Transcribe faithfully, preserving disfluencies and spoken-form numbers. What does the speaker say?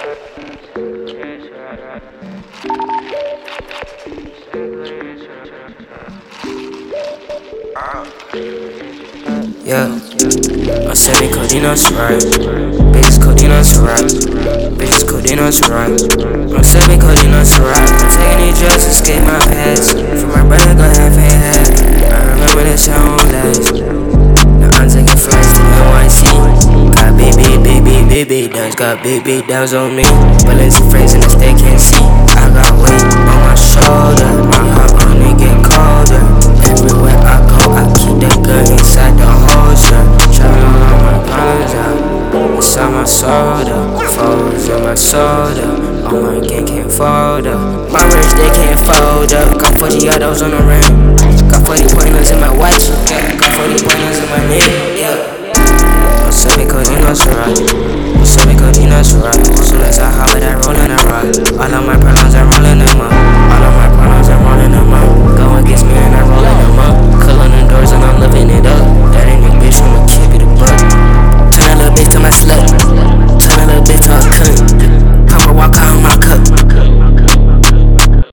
Yeah, I'm serving codeine on Ciroc. Bitches codeine on Ciroc. Bitches codeine on Ciroc. I'm serving codeine on Ciroc. I'm taking these drugs to escape my past. For my brother, go half and half. I remember this, I won't last. Now I'm taking flights to N Y C. Got big, big, big, big, big, big downs. Got big, big downs on me. Bullets and friends and this they can't see. I got weight on my shoulder. My heart only get colder. Everywhere I go, I keep that gun inside the holster. Trying all my problems out inside my soda. Foes in my soda. All my gang can't fold up. My wrist they can't fold up. Got forty autos on the rim. Got forty pointers in my watch. Yeah, got forty pointers in my neck. Yeah. I'm serving codeine on Ciroc.